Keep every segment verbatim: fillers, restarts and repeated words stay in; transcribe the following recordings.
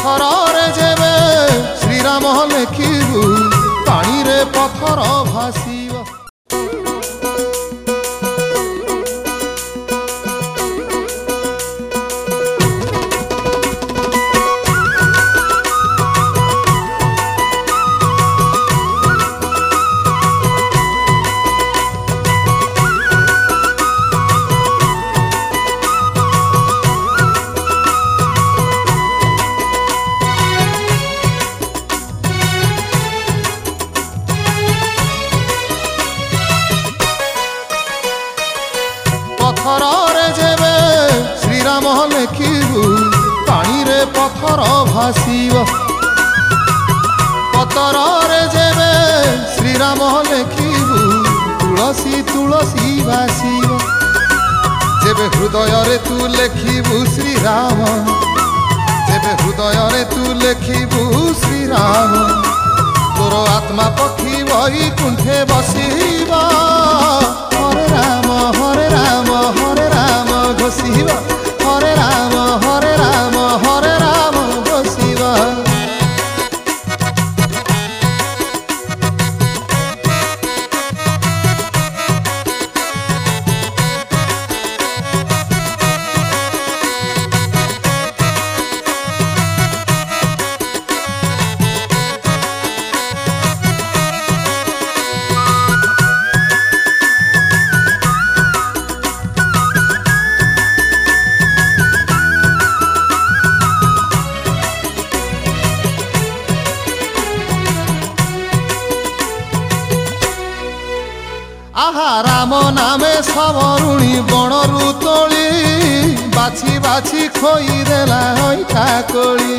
पथरे जेबे श्रीराम लेखिबू पानी रे पथर भासीब। पथरे जेबे श्रीराम लेखिबू पानी रे पथर भासीब। पथरे जेबे श्रीराम लेखिबू तुलसी तुलसी भासीब। जेबे हृदय रे तू लेखिबू श्रीराम, जेबे हृदय रे तू लेखिबू श्रीराम, तोर आत्मा पक्षी वही कुंठे बसीबा। हरे राम हरे राम हरे राम घोषिब, हरे राम हरे राम हरे राम घोषिब। आहा राम नामे सबरुणी बणरू तोली, बाछी बाछी खोई देला हईठा कोली।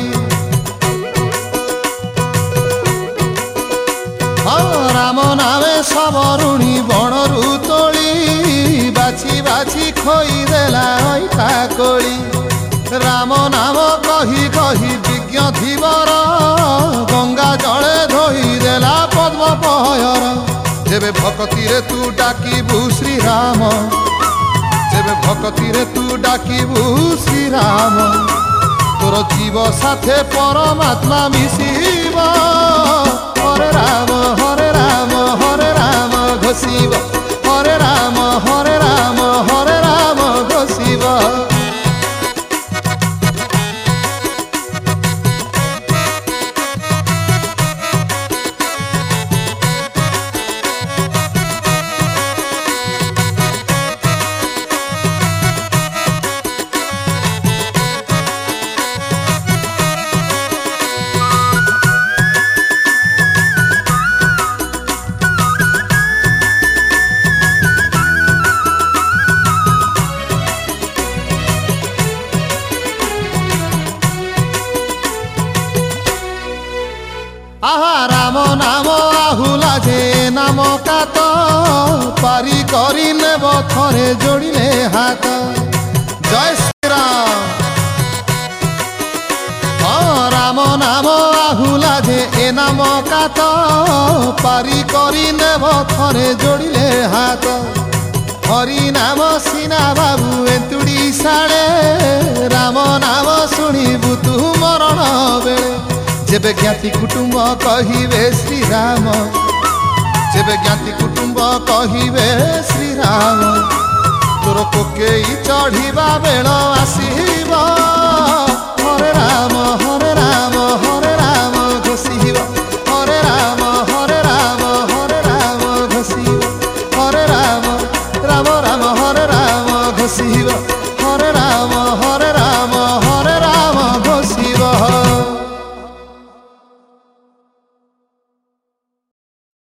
हाँ राम नामे सबरुणी बणरू तोली, बाछी बाछी खोई देला हईठा कोली। राम नाम कही कही विज्ञ धीवर, गंगा जले धोई देला पद्म पहयर। जेबे भक्ति रे तू डाकिबू श्रीराम, जेबे भक्ति रे तू डाकिबू श्रीराम, तोर जीव साथे परमात्मा मिशिब। हरे राम हरे राम हरे राम घोषिब, हरे राम हरे राम हरे राम घोषिब। आहा राम नाम आहुला जे नाम कात, पारी करी नेब थरे जोड़िले हाथ। जय श्री राम। हाँ राम नाम आहुला जे ए नाम कात, पारी करी नेब थरे जोड़िले हाथ। हरि नाम सीना बाबू एंतुड़ी साड़े, राम नाम शुणिबू तू मरण बेले। जेबे ज्ञाति कुटुंब कहिबे श्रीराम, जेबे ज्ञाति कुटुंब कहिबे श्रीराम, तोर कोकेई चढ़िबा बेल आसीब। हरे राम हरे राम हरे राम घोषिब, हरे राम हरे राम हरे राम घोषिब, हरे राम राम राम हरे राम घोषिब।